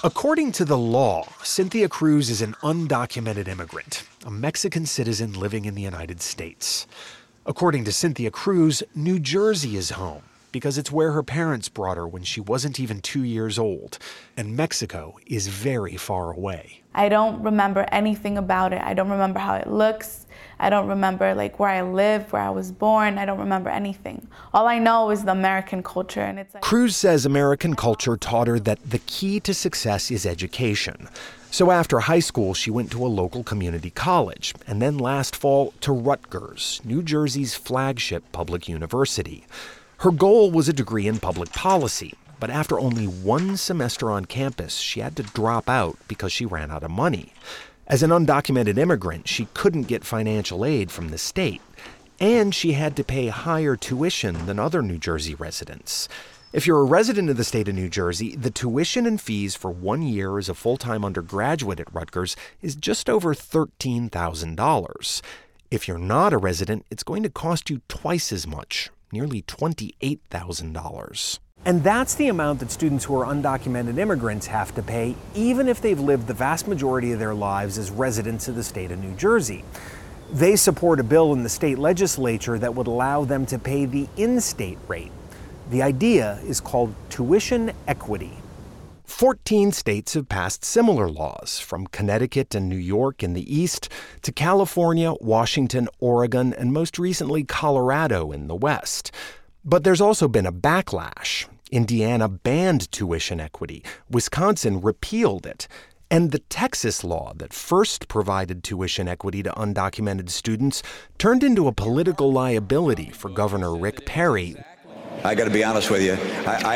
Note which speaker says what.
Speaker 1: According to the law, Cynthia Cruz is an undocumented immigrant, a Mexican citizen living in the United States. According to Cynthia Cruz, New Jersey is home because it's where her parents brought her when she wasn't even 2 years old, and Mexico is very far away.
Speaker 2: I don't remember anything about it. I don't remember how it looks. I don't remember where I live, where I was born. I don't remember anything. All I know is the American culture, and it's
Speaker 1: Cruz says American culture taught her that the key to success is education. So after high school, she went to a local community college, and then last fall to Rutgers, New Jersey's flagship public university. Her goal was a degree in public policy, but after only one semester on campus, she had to drop out because she ran out of money. As an undocumented immigrant, she couldn't get financial aid from the state, and she had to pay higher tuition than other New Jersey residents. If you're a resident of the state of New Jersey, the tuition and fees for 1 year as a full-time undergraduate at Rutgers is just over $13,000. If you're not a resident, it's going to cost you twice as much, nearly $28,000. And that's the amount that students who are undocumented immigrants have to pay, even if they've lived the vast majority of their lives as residents of the state of New Jersey. They support a bill in the state legislature that would allow them to pay the in-state rate. The idea is called tuition equity. 14 states have passed similar laws, from Connecticut and New York in the east to California, Washington, Oregon, and most recently Colorado in the west. But there's also been a backlash. Indiana banned tuition equity. Wisconsin repealed it. And the Texas law that first provided tuition equity to undocumented students turned into a political liability for Governor Rick Perry.
Speaker 3: I got to be honest with you.